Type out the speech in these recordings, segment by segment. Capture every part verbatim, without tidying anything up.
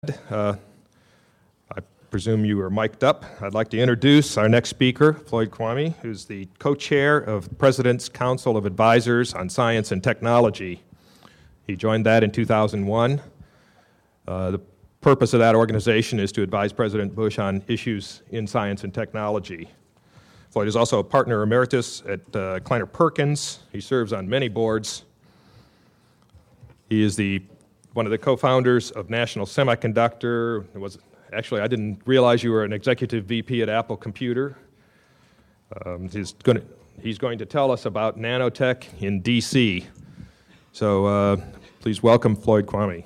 Uh, I presume you are mic'd up. I'd like to introduce our next speaker, Floyd Kwame, who's the co-chair of the President's Council of Advisors on Science and Technology. He joined that in two thousand one. Uh, the purpose of that organization is to advise President Bush on issues in science and technology. Floyd is also a partner emeritus at uh, Kleiner Perkins. He serves on many boards. He is the one of the co-founders of National Semiconductor. It was actually, I didn't realize you were an executive V P at Apple Computer. Um, he's going to he's going to tell us about nanotech in D C. So uh, please welcome Floyd Kwame.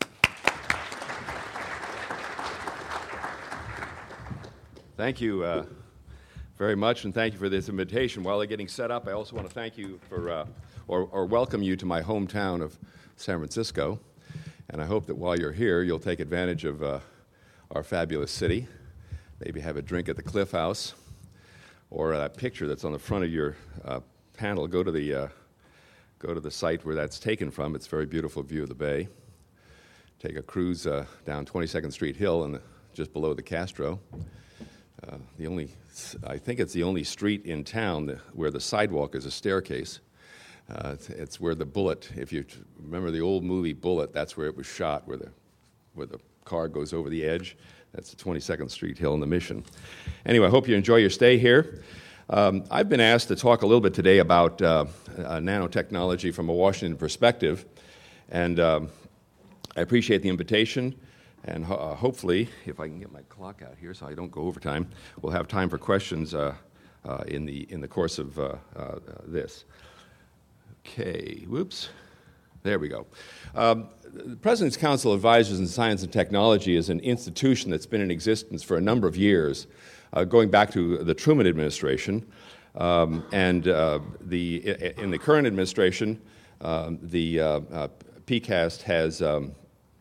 Thank you uh, very much, and thank you for this invitation. While they're getting set up, I also want to thank you for, uh, or, or welcome you to my hometown of San Francisco. And I hope that while you're here, you'll take advantage of uh, our fabulous city, maybe have a drink at the Cliff House, or that picture that's on the front of your uh, panel. Go to the uh, go to the site where that's taken from. It's a very beautiful view of the bay. Take a cruise uh, down twenty-second Street Hill, and just below the Castro. Uh, the only, I think it's the only street in town that, where the sidewalk is a staircase. Uh, it's, it's where the Bullet, if you remember the old movie Bullet, that's where it was shot, where the where the car goes over the edge. That's the twenty-second Street Hill in the Mission. Anyway, I hope you enjoy your stay here. Um, I've been asked to talk a little bit today about uh, uh, nanotechnology from a Washington perspective, and um, I appreciate the invitation. And ho- uh, hopefully, if I can get my clock out here so I don't go over time, we'll have time for questions uh, uh, in the in the course of uh, uh, this. Okay, whoops. There we go. Um, the President's Council of Advisors in Science and Technology is an institution that's been in existence for a number of years, uh, going back to the Truman administration. Um, and uh, the in the current administration, um, the uh, uh, P CAST has, um,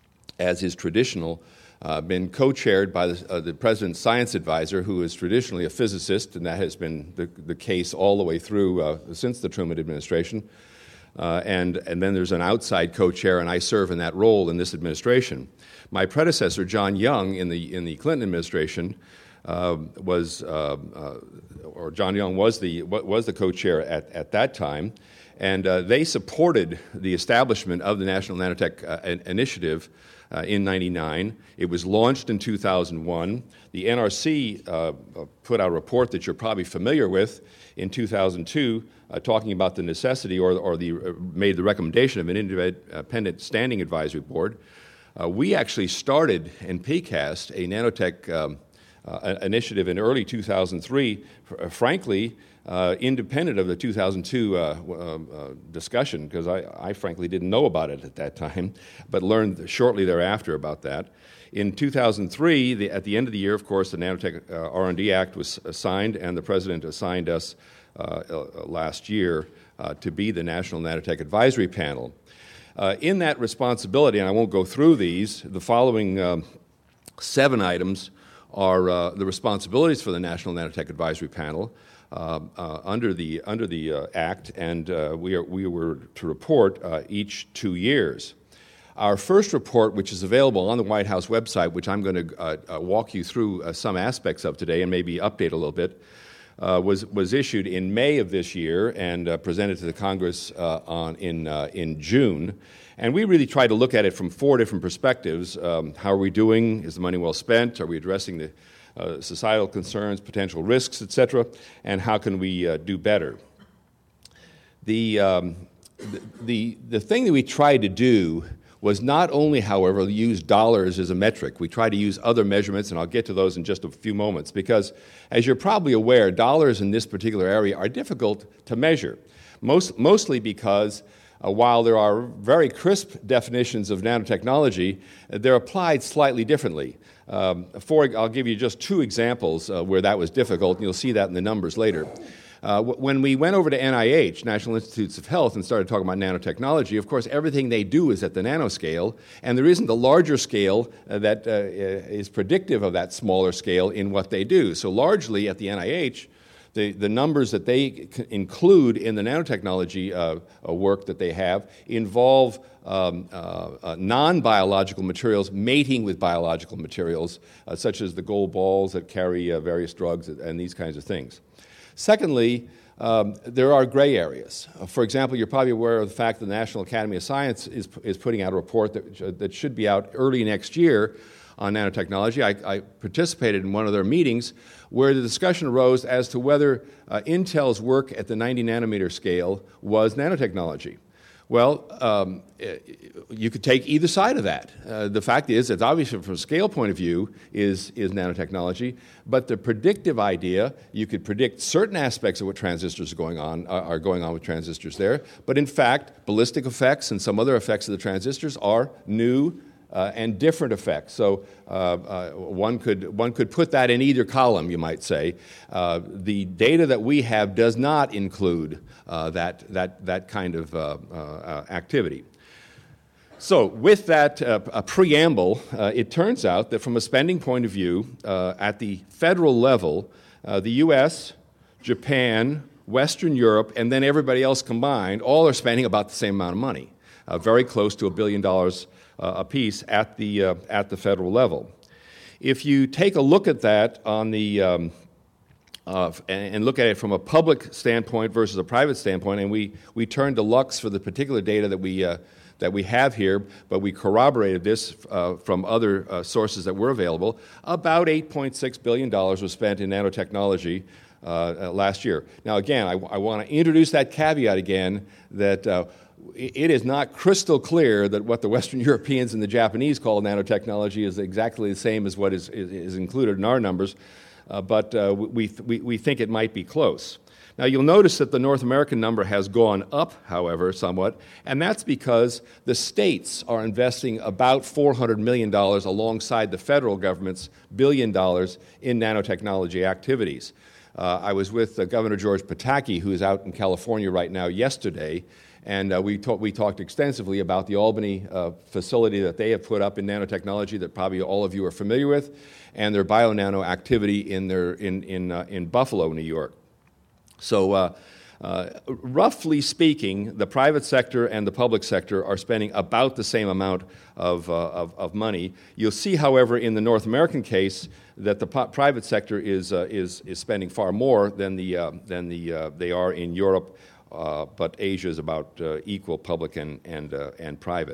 as is traditional, uh, been co-chaired by the, uh, the President's Science Advisor, who is traditionally a physicist, and that has been the, the case all the way through uh, since the Truman administration. Uh, and, and then there's an outside co-chair, and I serve in that role in this administration. My predecessor, John Young, in the in the Clinton administration, uh, was, uh, uh, or John Young was the was the co-chair at, at that time, and uh, they supported the establishment of the National Nanotech uh, Initiative uh, in ninety-nine. It was launched in two thousand one. The N R C uh, put out a report that you're probably familiar with in two thousand two, uh, talking about the necessity or, or the uh, made the recommendation of an independent standing advisory board. Uh, we actually started in P CAST a nanotech um, uh, initiative in early two thousand three, uh, frankly, uh, independent of the two thousand two uh, uh, discussion, because I, I frankly didn't know about it at that time, but learned shortly thereafter about that. In two thousand three, the, at the end of the year, of course, the Nanotech uh, R and D Act was signed, and the President assigned us uh, uh, last year uh, to be the National Nanotech Advisory Panel. Uh, in that responsibility, and I won't go through these, the following um, seven items are uh, the responsibilities for the National Nanotech Advisory Panel uh, uh, under the under the uh, Act, and uh, we are we were to report uh, each two years. Our first report, which is available on the White House website, which I'm going to uh, uh, walk you through uh, some aspects of today and maybe update a little bit, uh, was was issued in May of this year and uh, presented to the Congress uh, on in uh, in June. And we really tried to look at it from four different perspectives. Um, how are we doing? Is the money well spent? Are we addressing the uh, societal concerns, potential risks, et cetera? And how can we uh, do better? The, um, the the the thing that we tried to do was not only, however, use dollars as a metric. We try to use other measurements, and I'll get to those in just a few moments, because as you're probably aware, dollars in this particular area are difficult to measure, Most, mostly because uh, while there are very crisp definitions of nanotechnology, uh, they're applied slightly differently. Um, for, I'll give you just two examples uh, where that was difficult, and you'll see that in the numbers later. Uh, when we went over to N I H, National Institutes of Health, and started talking about nanotechnology, of course, everything they do is at the nanoscale, and there isn't a larger scale uh, that uh, is predictive of that smaller scale in what they do. So largely at the N I H, The, the numbers that they c- include in the nanotechnology uh, uh, work that they have involve um, uh, uh, non-biological materials mating with biological materials, uh, such as the gold balls that carry uh, various drugs and these kinds of things. Secondly, um, there are gray areas. Uh, for example, you're probably aware of the fact that the National Academy of Science is, is putting out a report that, that should be out early next year on nanotechnology. I, I participated in one of their meetings where the discussion arose as to whether uh, Intel's work at the ninety nanometer scale was nanotechnology. Well, um, you could take either side of that. Uh, the fact is, it's obviously from a scale point of view is, is nanotechnology, but the predictive idea, you could predict certain aspects of what transistors are going on, uh, are going on with transistors there, but in fact, ballistic effects and some other effects of the transistors are new Uh, and different effects. So uh, uh, one could one could put that in either column, you might say. Uh, the data that we have does not include uh, that that that kind of uh, uh, activity. So, with that uh, a preamble, uh, it turns out that from a spending point of view, uh, at the federal level, uh, the U S, Japan, Western Europe, and then everybody else combined, all are spending about the same amount of money, uh, very close to a billion dollars Uh, apiece at the uh, at the federal level. If you take a look at that on the um, uh, and look at it from a public standpoint versus a private standpoint, and we we turn to Lux for the particular data that we uh, that we have here, but we corroborated this uh, from other uh, sources that were available. About eight point six billion dollars was spent in nanotechnology uh, uh, last year. Now, again, I, I want to introduce that caveat again that. Uh, It is not crystal clear that what the Western Europeans and the Japanese call nanotechnology is exactly the same as what is, is, is included in our numbers, uh, but uh, we, we, we think it might be close. Now, you'll notice that the North American number has gone up, however, somewhat, and that's because the states are investing about four hundred million dollars alongside the federal government's billion dollars in nanotechnology activities. Uh, I was with uh, Governor George Pataki, who is out in California right now, yesterday, and uh, we, talk, we talked extensively about the Albany uh, facility that they have put up in nanotechnology that probably all of you are familiar with, and their bio-nano activity in, their, in, in, uh, in Buffalo, New York. So uh, uh, roughly speaking, the private sector and the public sector are spending about the same amount of, uh, of, of money. You'll see, however, in the North American case that the po- private sector is, uh, is, is spending far more than, the, uh, than the, uh, they are in Europe. Uh, but Asia is about uh, equal public and, and, uh, and private.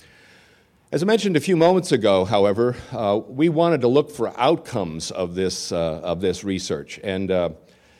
As I mentioned a few moments ago, however, uh, we wanted to look for outcomes of this, uh, of this research. And uh,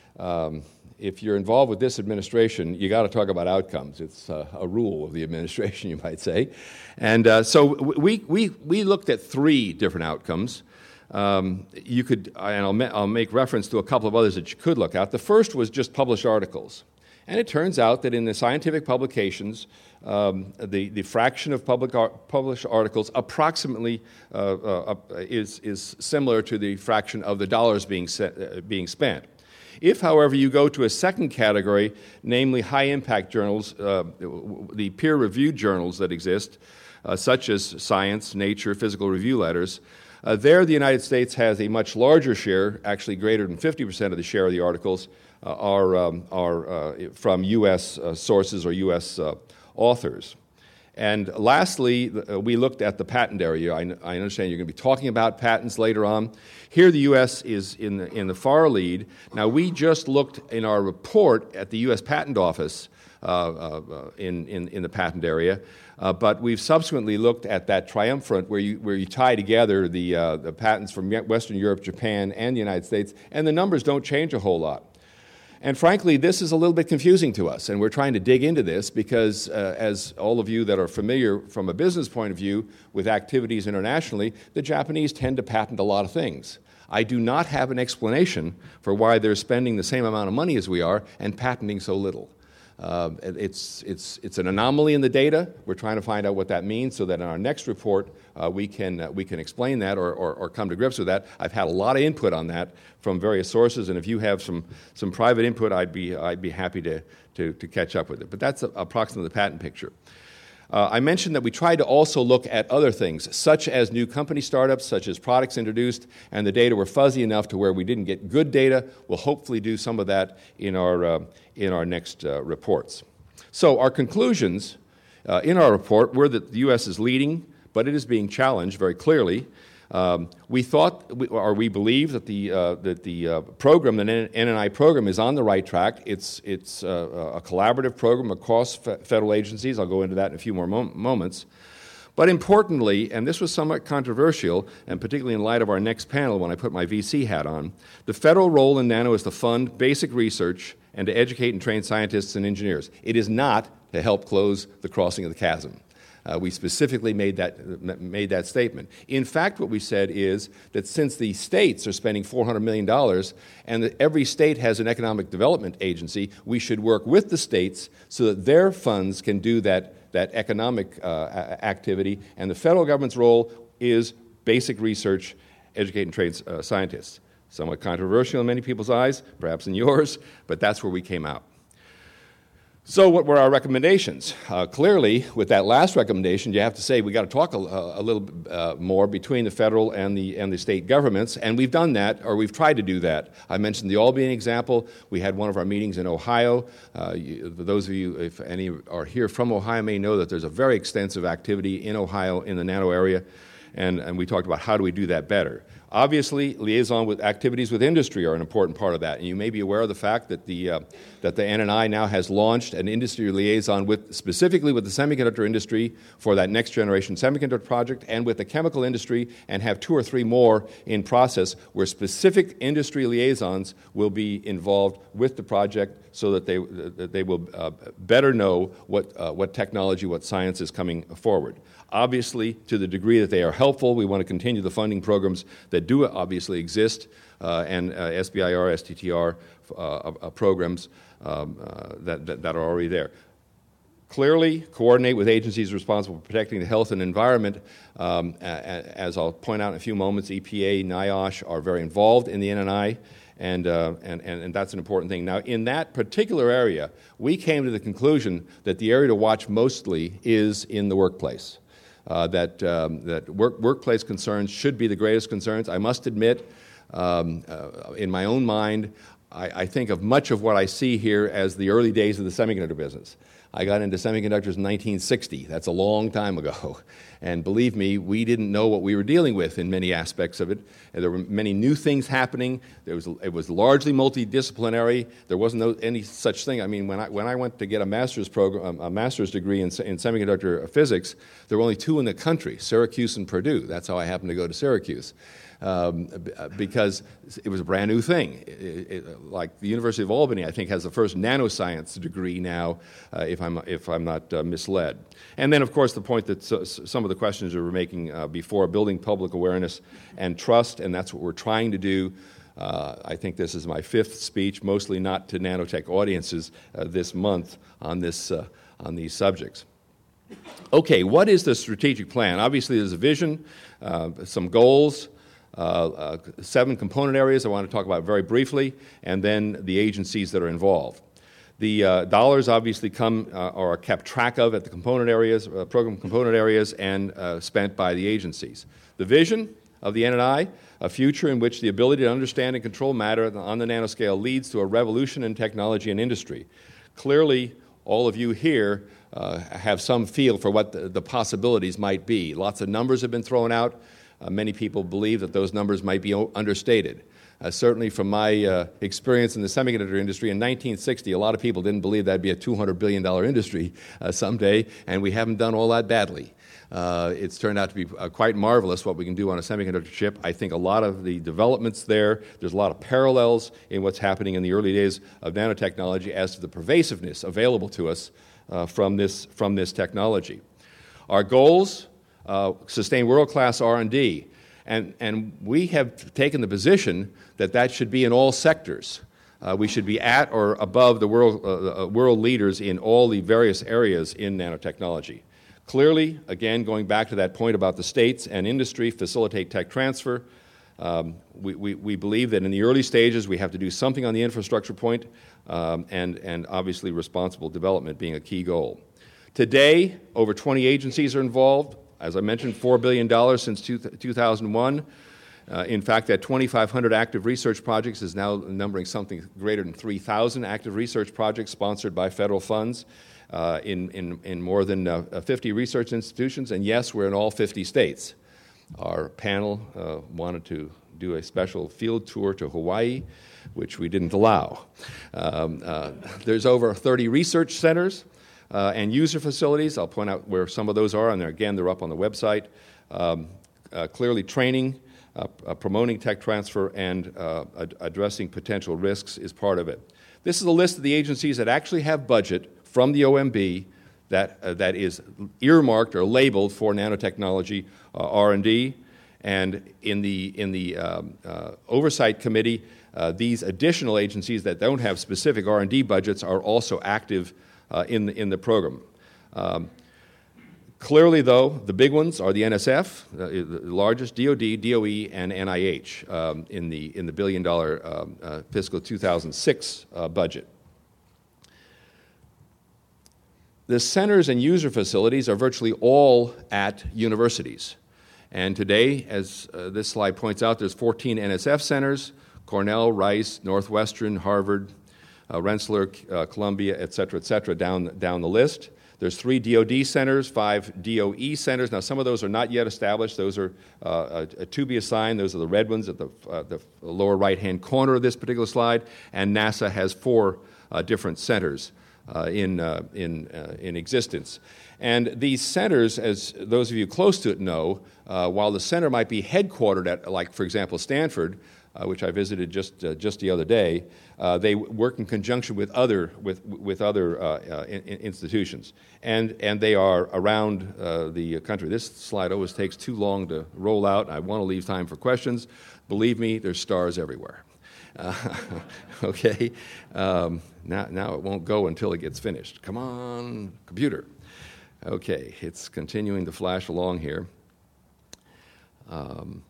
um, if you're involved with this administration, you got to talk about outcomes. It's uh, a rule of the administration, you might say. And uh, so we, we, we looked at three different outcomes. Um, you could, and I'll, ma- I'll make reference to a couple of others that you could look at. The first was just published articles. And it turns out that in the scientific publications, um, the, the fraction of public ar- published articles approximately uh, uh, is, is similar to the fraction of the dollars being, se- uh, being spent. If, however, you go to a second category, namely high-impact journals, uh, the peer-reviewed journals that exist, uh, such as Science, Nature, Physical Review Letters, uh, there the United States has a much larger share, actually greater than fifty percent of the share of the articles, Uh, are, um, are uh, from U S uh, sources or U S uh, authors. And lastly, uh, we looked at the patent area. I, I understand you're going to be talking about patents later on. Here the U S is in the, in the far lead. Now, we just looked in our report at the U S Patent Office uh, uh, in, in, in the patent area, uh, but we've subsequently looked at that triumvirate where you, where you tie together the, uh, the patents from Western Europe, Japan, and the United States, and the numbers don't change a whole lot. And frankly, this is a little bit confusing to us, and we're trying to dig into this because, uh, as all of you that are familiar from a business point of view with activities internationally, the Japanese tend to patent a lot of things. I do not have an explanation for why they're spending the same amount of money as we are and patenting so little. Uh, it's, it's, it's an anomaly in the data. We're trying to find out what that means so that in our next report uh, we, can, uh, we can explain that or, or, or come to grips with that. I've had a lot of input on that from various sources, and if you have some, some private input, I'd be, I'd be happy to, to, to catch up with it. But that's a, approximately the patent picture. Uh, I mentioned that we tried to also look at other things, such as new company startups, such as products introduced, and the data were fuzzy enough to where we didn't get good data. We'll hopefully do some of that in our, uh, in our next uh, reports. So our conclusions uh, in our report were that the U S is leading, but it is being challenged very clearly. Um, we thought, or we believe, that the uh, that the uh, program, the N N I program, is on the right track. It's it's uh, a collaborative program across fe- federal agencies. I'll go into that in a few more mom- moments. But importantly, and this was somewhat controversial, and particularly in light of our next panel when I put my V C hat on, the federal role in NANO is to fund basic research and to educate and train scientists and engineers. It is not to help close the crossing of the chasm. Uh, we specifically made that, made that statement. In fact, what we said is that since the states are spending four hundred million dollars and that every state has an economic development agency, we should work with the states so that their funds can do that, that economic uh, activity, and the federal government's role is basic research, educate and train uh, scientists. Somewhat controversial in many people's eyes, perhaps in yours, but that's where we came out. So what were our recommendations? Uh, clearly, with that last recommendation, you have to say we got to talk a, a little uh, more between the federal and the and the state governments, and we've done that, or we've tried to do that. I mentioned the Albany example. We had one of our meetings in Ohio. Uh, you, those of you, if any are here from Ohio, may know that there's a very extensive activity in Ohio in the NANO area, and, and we talked about how do we do that better. Obviously, liaison with activities with industry are an important part of that, and you may be aware of the fact that the uh, that the N N I now has launched an industry liaison with specifically with the semiconductor industry for that next generation semiconductor project, and with the chemical industry, and have two or three more in process where specific industry liaisons will be involved with the project, so that they that they will uh, better know what uh, what technology, what science is coming forward. Obviously, to the degree that they are helpful, we want to continue the funding programs that do obviously exist, uh, and uh, S B I R, S T T R uh, uh, programs um, uh, that, that, that are already there. Clearly, coordinate with agencies responsible for protecting the health and environment. Um, as I'll point out in a few moments, E P A, NIOSH are very involved in the N N I. And, uh, and, and, and that's an important thing. Now, in that particular area, we came to the conclusion that the area to watch mostly is in the workplace. Uh, that um, that work, workplace concerns should be the greatest concerns. I must admit, um, uh, in my own mind, I, I think of much of what I see here as the early days of the semiconductor business. I got into semiconductors in nineteen sixty. That's a long time ago. And believe me, we didn't know what we were dealing with in many aspects of it. And there were many new things happening. There was, it was largely multidisciplinary. There wasn't no, any such thing. I mean, when I, when I went to get a master's program, a master's degree in, in semiconductor physics, there were only two in the country, Syracuse and Purdue. That's how I happened to go to Syracuse. Um, because it was a brand new thing. It, it, like the University of Albany, I think, has the first nanoscience degree now, uh, if I'm if I'm not uh, misled. And then, of course, the point that so, some of the questions we were making uh, before, building public awareness and trust, and that's what we're trying to do. Uh, I think this is my fifth speech, mostly not to nanotech audiences uh, this month on this uh, on these subjects. Okay, what is the strategic plan? Obviously, there's a vision, uh, some goals. Uh, uh, seven component areas I want to talk about very briefly, and then the agencies that are involved. The uh, dollars obviously come uh, or are kept track of at the component areas, uh, program component areas, and uh, spent by the agencies. The vision of the N N I, a future in which the ability to understand and control matter on the nanoscale leads to a revolution in technology and industry. Clearly, all of you here uh, have some feel for what the, the possibilities might be. Lots of numbers have been thrown out. Uh, many people believe that those numbers might be o- understated. Uh, certainly from my uh, experience in the semiconductor industry, in nineteen sixty, a lot of people didn't believe that'd be a two hundred billion dollars industry uh, someday, and we haven't done all that badly. Uh, it's turned out to be uh, quite marvelous what we can do on a semiconductor chip. I think a lot of the developments there, there's a lot of parallels in what's happening in the early days of nanotechnology as to the pervasiveness available to us uh, from this, from this technology. Our goals, uh, sustain world-class R and D. And, and we have taken the position that that should be in all sectors. Uh, we should be at or above the world, uh, world leaders in all the various areas in nanotechnology. Clearly, again, going back to that point about the states and industry facilitate tech transfer, um, we, we, we believe that in the early stages we have to do something on the infrastructure point, um, and, and obviously responsible development being a key goal. Today, over twenty agencies are involved. As I mentioned, four billion dollars since two thousand one. Uh, in fact, that twenty-five hundred active research projects is now numbering something greater than three thousand active research projects sponsored by federal funds uh, in, in, in more than uh, fifty research institutions. And yes, we're in all fifty states. Our panel uh, wanted to do a special field tour to Hawaii, which we didn't allow. Um, uh, there's over thirty research centers uh, and user facilities. I'll point out where some of those are, and again, they're up on the website. Um, uh, clearly, training, uh, uh, promoting tech transfer, and uh, ad- addressing potential risks is part of it. This is a list of the agencies that actually have budget from the O M B that uh, that is earmarked or labeled for nanotechnology uh, R and D. And in the in the um, uh, oversight committee, uh, these additional agencies that don't have specific R and D budgets are also active uh, in the, in the program. Um, clearly, though, the big ones are the N S F, uh, the largest, D O D, D O E, and N I H um, in the in the billion dollar um, uh, fiscal two thousand six uh, budget. The centers and user facilities are virtually all at universities. And today, as uh, this slide points out, there's fourteen N S F centers, Cornell, Rice, Northwestern, Harvard, uh, Rensselaer, uh, Columbia, et cetera, et cetera, down, down the list. There's three D O D centers, five D O E centers. Now, some of those are not yet established. Those are uh, uh, to be assigned. Those are the red ones at the, uh, the lower right-hand corner of this particular slide. And NASA has four uh, different centers uh, in, uh, in, uh, in existence. And these centers, as those of you close to it know, uh, while the center might be headquartered at, like, for example, Stanford, uh, which I visited just uh, just the other day, uh, they work in conjunction with other with with other uh, uh, in, in institutions, and and they are around uh, the country. This slide always takes too long to roll out. I want to leave time for questions. Believe me, there's stars everywhere. Uh, okay, um, now now it won't go until it gets finished. Come on, computer. Okay, it's continuing to flash along here. Um,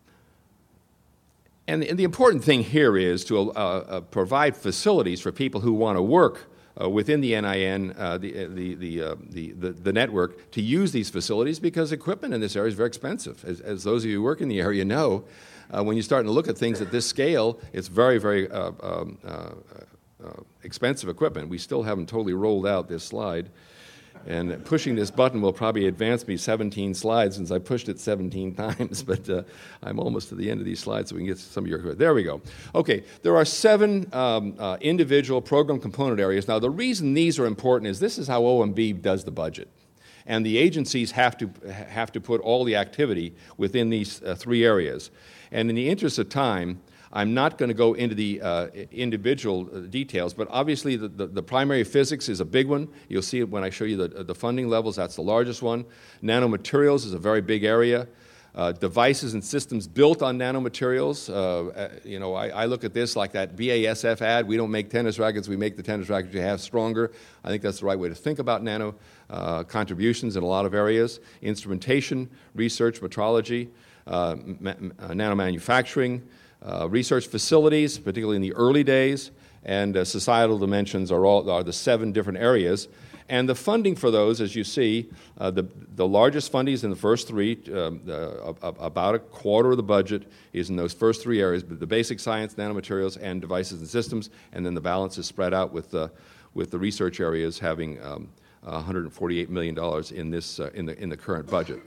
and, and the important thing here is to uh, uh, provide facilities for people who want to work uh, within the N I N, uh, the, the, the, uh, the, the, the network, to use these facilities, because equipment in this area is very expensive. As, as those of you who work in the area know, uh, when you're starting to look at things at this scale, it's very, very uh, um, uh, uh, expensive equipment. We still haven't totally rolled out this slide. And pushing this button will probably advance me seventeen slides, since I pushed it seventeen times, but uh, I'm almost to the end of these slides, so we can get some of your... There we go. Okay, there are seven um, uh, individual program component areas. Now, the reason these are important is this is how O M B does the budget. And the agencies have to, have to put all the activity within these uh, three areas. And in the interest of time, I'm not going to go into the uh, individual details, but obviously the, the, the primary physics is a big one. You'll see it when I show you the, the funding levels. That's the largest one. Nanomaterials is a very big area. Uh, devices and systems built on nanomaterials. Uh, you know, I, I look at this like that B A S F ad. We don't make tennis rackets. We make the tennis rackets you have stronger. I think that's the right way to think about nano uh, contributions in a lot of areas. Instrumentation, research, metrology, uh, ma- uh, nanomanufacturing, Uh, research facilities, particularly in the early days, and uh, societal dimensions are all are the seven different areas. And the funding for those, as you see, uh, the the largest funding is in the first three. Um, uh, about a quarter of the budget is in those first three areas: the basic science, nanomaterials, and devices and systems. And then the balance is spread out with the with the research areas having um, one hundred forty-eight million dollars in this uh, in the in the current budget.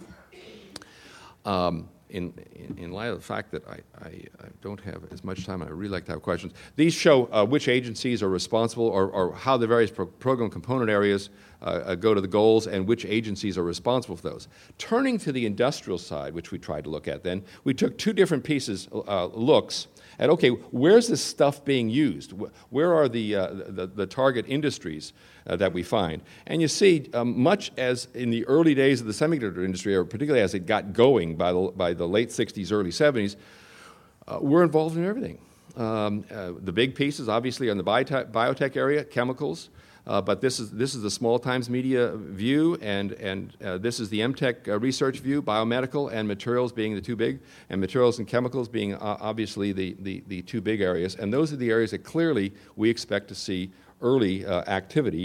Um, In, in, in light of the fact that I, I, I don't have as much time, and I really like to have questions, these show uh, which agencies are responsible, or, or how the various pro- program component areas uh, uh, go to the goals, and which agencies are responsible for those. Turning to the industrial side, which we tried to look at then, we took two different pieces, uh, looks at, okay, where's this stuff being used? Where are the, uh, the, the target industries uh, that we find? And you see, um, much as in the early days of the semiconductor industry, or particularly as it got going by the, by the late sixties, early seventies, uh, we're involved in everything. Um, uh, the big pieces, obviously, are in the biotech, biotech area, chemicals, uh, but this is this is the small times media view, and and uh, this is the M Tech uh, research view, biomedical and materials being the two big, and materials and chemicals being uh, obviously the, the, the two big areas. And those are the areas that clearly we expect to see early uh, activity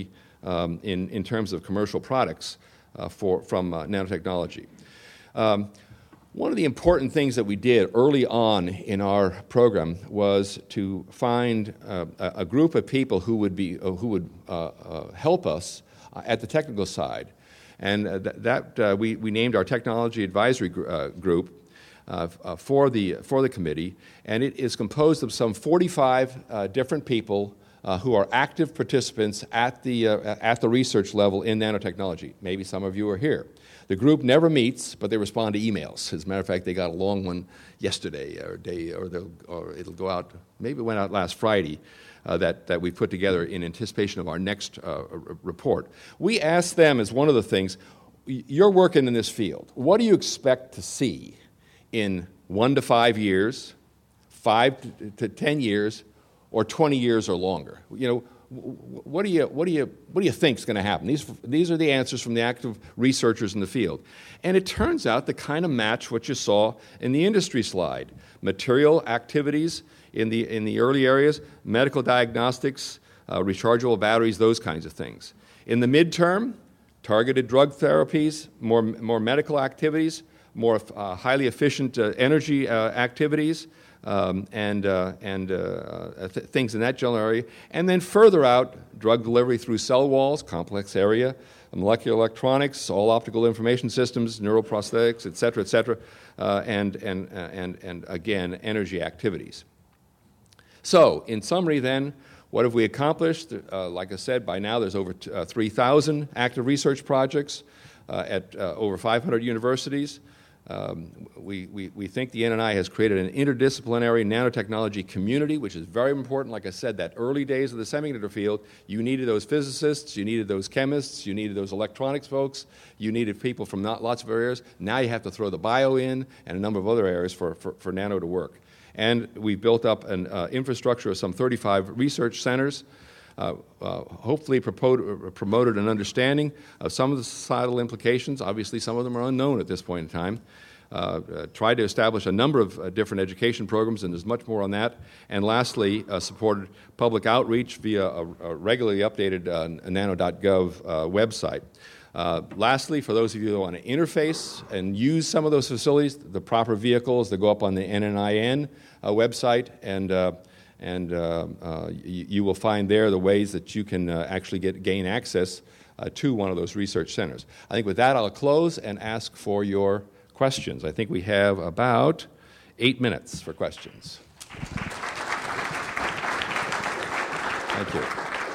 um, in, in terms of commercial products uh, for, from uh, nanotechnology. Um, One of the important things that we did early on in our program was to find uh, a, a group of people who would be uh, who would uh, uh, help us uh, at the technical side, and uh, th- that uh, we we named our technology advisory gr- uh, group uh, uh, for the for the committee, and it is composed of some forty-five uh, different people uh, who are active participants at the uh, at the research level in nanotechnology. Maybe some of you are here. The group never meets, but they respond to emails. As a matter of fact, they got a long one yesterday, or day, or, or it'll go out. Maybe it went out last Friday. Uh, that that we put together in anticipation of our next uh, r- report. We asked them as one of the things, you're working in this field. What do you expect to see in one to five years, five to ten years, or twenty years or longer? You know. What do you what do you what do you think is going to happen? These these are the answers from the active researchers in the field, and it turns out they kind of match what you saw in the industry slide: material activities in the in the early areas, medical diagnostics, uh, rechargeable batteries, those kinds of things. In the midterm, targeted drug therapies, more more medical activities, more uh, highly efficient uh, energy uh, activities. Um, and uh, and uh, th- things in that general area. And then further out, drug delivery through cell walls, complex area, molecular electronics, all optical information systems, neuroprosthetics, et cetera, et cetera, uh, and, and, uh, and, and again, energy activities. So, in summary then, what have we accomplished? Uh, like I said, by now there's over t- uh, three thousand active research projects uh, at uh, over five hundred universities. Um, we, we, we think the N N I has created an interdisciplinary nanotechnology community, which is very important. Like I said, that early days of the semiconductor field, you needed those physicists, you needed those chemists, you needed those electronics folks, you needed people from not lots of areas. Now you have to throw the bio in and a number of other areas for, for, for nano to work. And we've built up an uh, infrastructure of some thirty-five research centers, uh, uh, hopefully propo- promoted an understanding of some of the societal implications. Obviously, some of them are unknown at this point in time. Uh, uh, tried to establish a number of uh, different education programs, and there's much more on that. And lastly, uh, supported public outreach via a, a regularly updated uh, nano dot gov uh, website. Uh, lastly, for those of you who want to interface and use some of those facilities, the proper vehicles that go up on the N N I N uh, website, and uh, and uh, uh, you, you will find there the ways that you can uh, actually get gain access uh, to one of those research centers. I think with that, I'll close and ask for your questions. I think we have about eight minutes for questions. Thank you.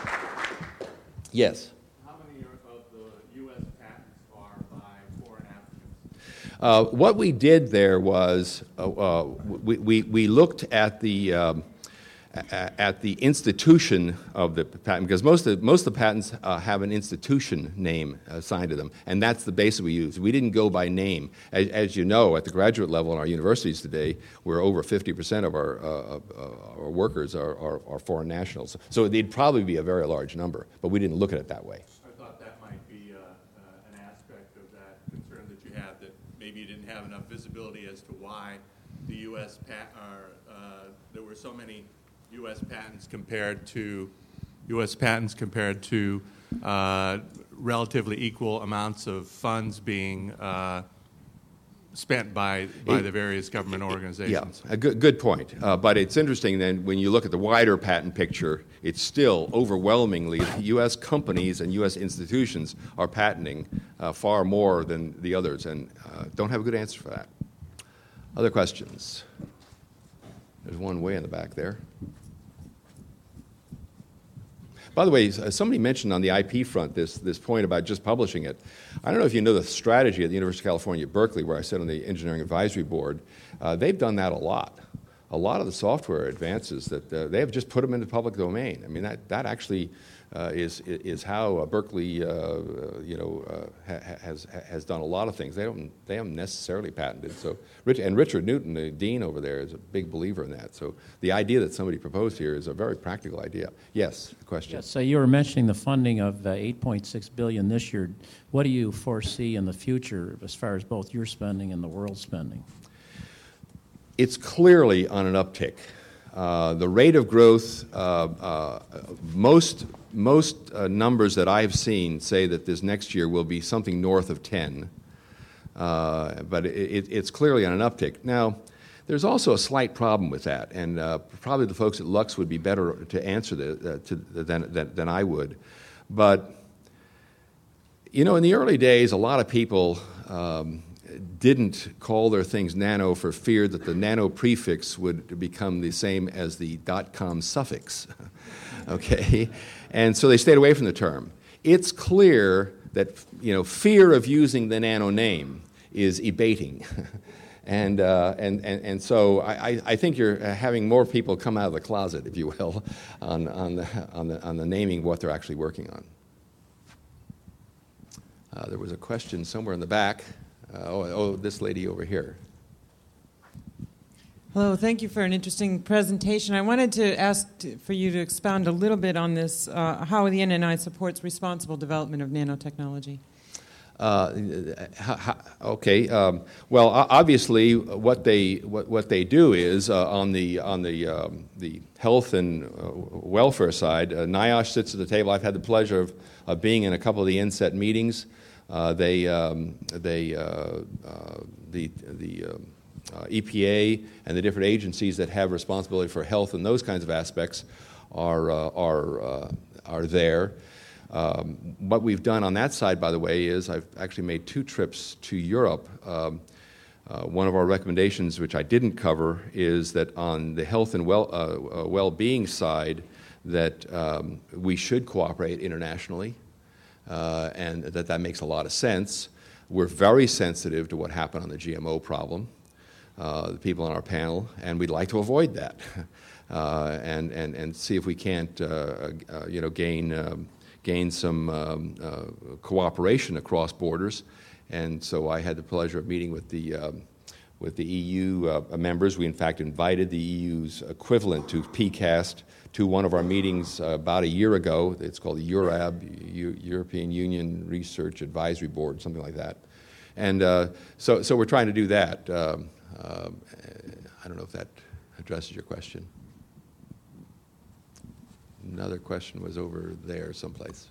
Yes? How many of the U S patents are by foreign applicants? Uh, what we did there was uh, uh, we, we, we looked at the um, at the institution of the patent, because most of, most of the patents uh, have an institution name assigned to them, and that's the basis we use. We didn't go by name. As, as you know, at the graduate level in our universities today, we're over fifty percent of our, uh, uh, our workers are, are, are foreign nationals. So it'd probably be a very large number, but we didn't look at it that way. I thought that might be uh, uh, an aspect of that concern that you have, that maybe you didn't have enough visibility as to why the U S pat- or, uh, there were so many U S patents compared to U S patents compared to uh, relatively equal amounts of funds being uh, spent by by It, the various government organizations. Yeah, a good, good point. Uh, but it's interesting then when you look at the wider patent picture, it's still overwhelmingly U S companies and U S institutions are patenting uh, far more than the others, and uh, don't have a good answer for that. Other questions? There's one way in the back there. By the way, somebody mentioned on the I P front this, this point about just publishing it. I don't know if you know the strategy at the University of California at Berkeley, where I sit on the Engineering Advisory Board. Uh, they've done that a lot. A lot of the software advances that uh, they have just put them into public domain. I mean, that, that actually uh, is is how uh, Berkeley, uh, you know, uh, ha- has has done a lot of things. They don't they haven't necessarily patented. So, Rich, and Richard Newton, the dean over there, is a big believer in that. So, the idea that somebody proposed here is a very practical idea. Yes, question. Yes, so you were mentioning the funding of uh, eight point six billion dollars this year. What do you foresee in the future as far as both your spending and the world's spending? It's clearly on an uptick. Uh, the rate of growth, uh, uh, most, most uh, numbers that I've seen say that this next year will be something north of ten, uh, but it, it's clearly on an uptick. Now, there's also a slight problem with that, and uh, probably the folks at Lux would be better to answer the, uh, to, than, than, than I would. But, you know, in the early days, a lot of people um, didn't call their things nano for fear that the nano prefix would become the same as the dot-com suffix, okay? And so they stayed away from the term. It's clear that, you know, fear of using the nano name is abating. And, uh, and, and, and so I, I think you're having more people come out of the closet, if you will, on, on, the, on, the, on the naming of what they're actually working on. Uh, there was a question somewhere in the back. Uh, oh, oh, this lady over here. Hello, thank you for an interesting presentation. I wanted to ask to, for you to expound a little bit on this, uh, how the N N I supports responsible development of nanotechnology. Uh, how, how, okay. Um, well, obviously, what they what, what they do is uh, on the on the um, the health and uh, welfare side. Uh, NIOSH sits at the table. I've had the pleasure of, of being in a couple of the INSET meetings. Uh, they um, they uh, uh, the the um, uh, E P A and the different agencies that have responsibility for health and those kinds of aspects are uh, are uh, are there. Um, what we've done on that side, by the way, is I've actually made two trips to Europe. Um, uh, one of our recommendations, which I didn't cover, is that on the health and well, uh, uh, well-being side, that um, we should cooperate internationally, uh, and that that makes a lot of sense. We're very sensitive to what happened on the G M O problem, uh, the people on our panel, and we'd like to avoid that, uh, and, and, and see if we can't, uh, uh, you know, gain... Um, gain some um, uh, cooperation across borders, and so I had the pleasure of meeting with the um, with the E U uh, members. We in fact invited the E U's equivalent to P CAST to one of our meetings uh, about a year ago. It's called the EURAB, U- European Union Research Advisory Board, something like that. And uh, so, so we're trying to do that. Um, uh, I don't know if that addresses your question. Another question was over there someplace.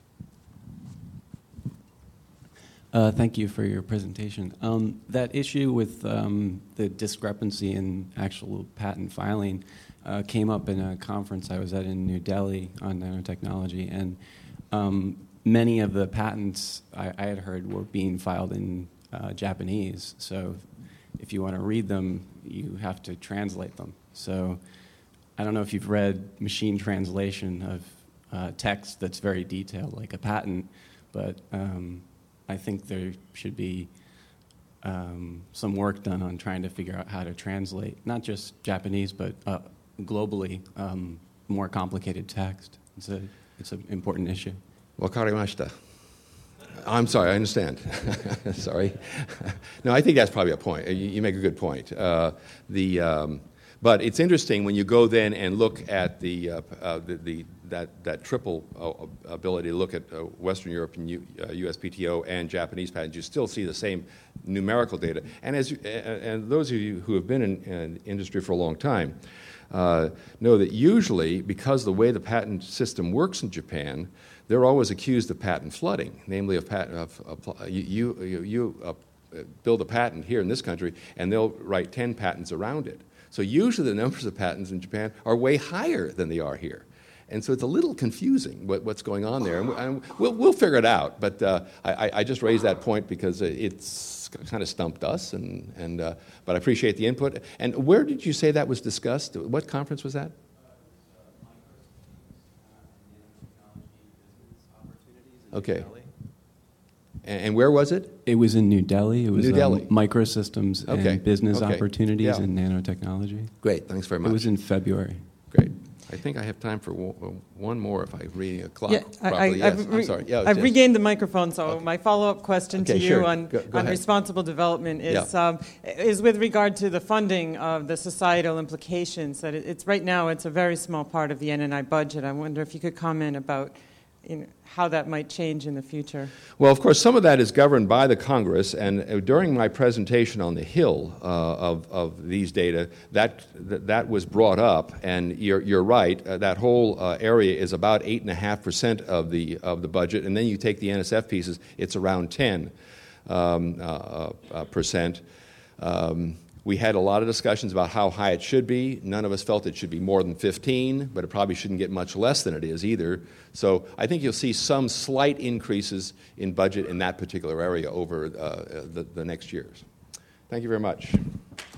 Uh, thank you for your presentation. Um, that issue with um, the discrepancy in actual patent filing uh, came up in a conference I was at in New Delhi on nanotechnology, and um, many of the patents I, I had heard were being filed in uh, Japanese. So if you want to read them, you have to translate them. So I don't know if you've read machine translation of uh, text that's very detailed, like a patent, but um, I think there should be um, some work done on trying to figure out how to translate, not just Japanese, but uh, globally, um, more complicated text. It's a it's an important issue. Wakarimashita. I'm sorry, I understand. Sorry. No, I think that's probably a point. You, you make a good point. Uh, the um, But it's interesting when you go then and look at the, uh, uh, the, the that, that triple uh, ability to look at uh, Western Europe and U, uh, U S P T O and Japanese patents, you still see the same numerical data. And as you, and, and those of you who have been in, in industry for a long time uh, know that usually, because the way the patent system works in Japan, they're always accused of patent flooding, namely of patent of, of you you, you uh, build a patent here in this country, and they'll write ten patents around it. So usually the numbers of patents in Japan are way higher than they are here. And so it's a little confusing what, what's going on there. And, and we'll, we'll figure it out. But uh, I, I just raised that point because it's kind of stumped us. And, and, uh, but I appreciate the input. And where did you say that was discussed? What conference was that? Okay. And, and where was it? It was in New Delhi. It was New Delhi. Um, microsystems Okay. and business Okay. opportunities Yeah. in nanotechnology. Great. Thanks very much. It was in February. Great. I think I have time for one, one more if I'm reading a clock Yeah, I, properly. I, yes, I've, I'm sorry. Yeah, I've yes. regained the microphone, so Okay. my follow-up question Okay, to you sure. on, Go- go on ahead. responsible development is Yeah. um, is with regard to the funding of the societal implications. That it, it's right now it's a very small part of the N N I budget. I wonder if you could comment about you know, how that might change in the future. Well, of course, some of that is governed by the Congress, and uh, during my presentation on the Hill uh, of, of these data, that, that that was brought up, and you're, you're right, uh, that whole uh, area is about eight point five percent of the, of the budget, and then you take the N S F pieces, it's around ten um, uh, uh, percent. Um, We had a lot of discussions about how high it should be. None of us felt it should be more than fifteen, but it probably shouldn't get much less than it is either. So I think you'll see some slight increases in budget in that particular area over uh, the, the next years. Thank you very much.